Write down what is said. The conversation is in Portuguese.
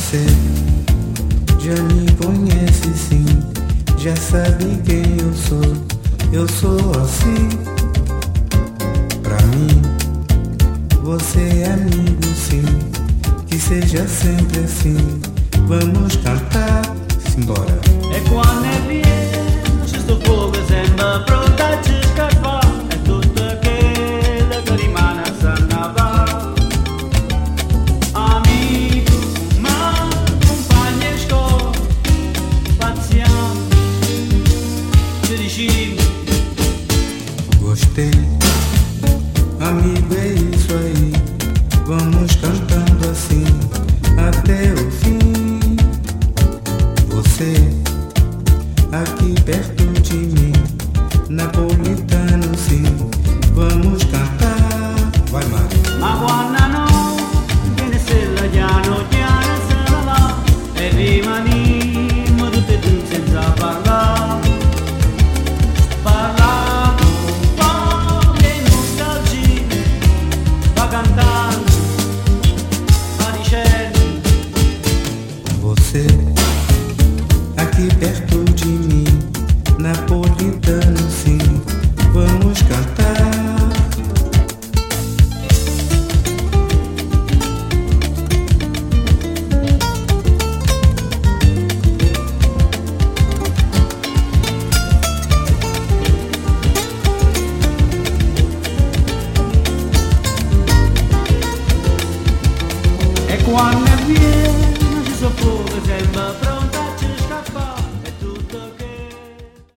Você já me conhece sim, já sabe quem eu sou. Eu sou assim. Pra mim, você é amigo sim, que seja sempre assim. Vamos cantar, simbora. E quando è pieno, ci sto fuoco sembra pronta a scappare. È tutto quello che rimane a Sannava. Amico, ma compagno e scuola, paziamo, ci diciamo. Gostei, amigo, é isso aí. Vamos cantando assim até o fim. Você aqui perto de mim, napolitano sim. Vamos cantar, vai Mari. Ma quando no, viene stella piano piano se ne va. E rimaniamo tutti e due senza parlare. Parlavo un po' di nostalgia, va cantando, va dicendo. Você aqui perto de mim, napolitano sim. Vamos cantar. E quando